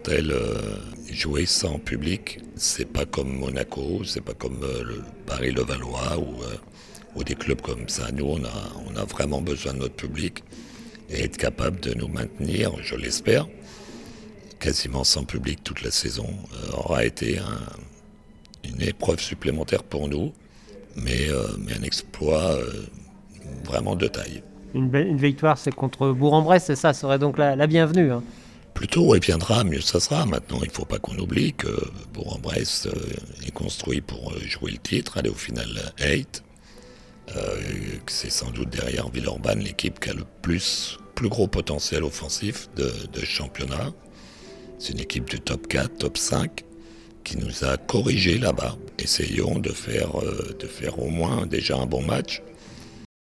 Tourtel jouer sans public, c'est pas comme Monaco, c'est pas comme le Paris-Levallois ou des clubs comme ça. Nous, on a vraiment besoin de notre public et être capable de nous maintenir, je l'espère, quasiment sans public toute la saison aura été une épreuve supplémentaire pour nous, mais un exploit vraiment de taille. Une victoire, c'est contre Bourg-en-Bresse, c'est ça, serait donc la bienvenue. Hein. Plus tôt il viendra, mieux ça sera. Maintenant, il ne faut pas qu'on oublie que Bourg-en-Bresse est construit pour jouer le titre, aller au final 8. C'est sans doute derrière Villeurbanne l'équipe qui a le plus gros potentiel offensif de championnat. C'est une équipe du top 4, top 5 qui nous a corrigé là-bas. Essayons de faire au moins déjà un bon match